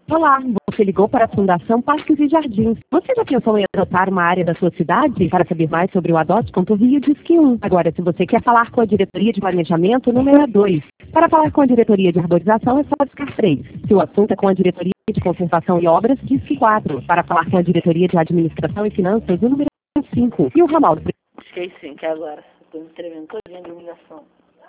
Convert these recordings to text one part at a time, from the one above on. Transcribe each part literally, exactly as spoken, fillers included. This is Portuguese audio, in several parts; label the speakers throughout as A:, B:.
A: Olá, você ligou para a Fundação Parques e Jardins. Você já pensou em adotar uma área da sua cidade? Para saber mais sobre o Adote Ponto Rio, Disque um. Agora, se você quer falar com a Diretoria de Planejamento, o número é dois. Para falar com a Diretoria de Arborização, é só discar três. Se o assunto é com a Diretoria de Conservação e Obras, Disque quatro. Para falar com a Diretoria de Administração e Finanças, o número é cinco. E o ramal do...
B: Esqueci sim, que agora. Estou me tremendo todinha de iluminação.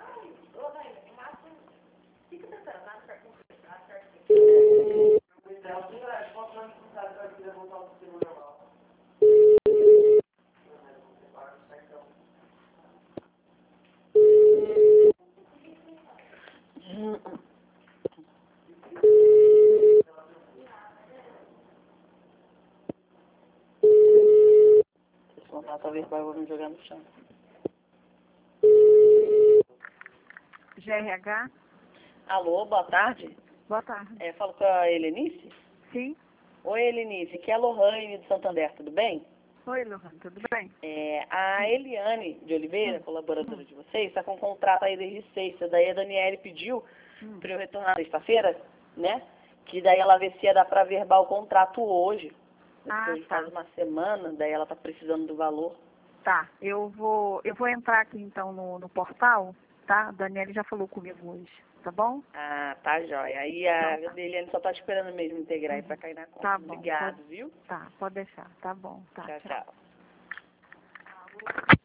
B: Se contar, talvez eu vou me jogar no chão.
C: G R H?
B: Alô, boa tarde.
C: Boa tarde.
B: É, falo com a Helenice?
C: Sim.
B: Oi, Helenice, aqui é a Lohane do Santander, tudo bem?
C: Oi, Lohane, tudo bem?
B: É, a Eliane de Oliveira, colaboradora de vocês, está com um contrato aí desde sexta. Daí a Daniele pediu
C: Hum.
B: para eu retornar sexta-feira, né? Que daí ela vê se ia dar para verbar o contrato hoje.
C: Ah,
B: Hoje
C: tá.
B: faz uma semana, daí ela está precisando do valor.
C: Tá, eu vou, eu vou entrar aqui então no, no portal, tá? A Daniela já falou comigo hoje, tá bom?
B: Ah, tá jóia. Aí a
C: Então tá.
B: Eliane só está esperando mesmo integrar aí para cair na conta.
C: Tá bom.
B: Obrigado,
C: Pode,
B: viu?
C: tá, pode deixar. Tá bom. Tá,
B: Tchau,
C: tchau.
B: tchau.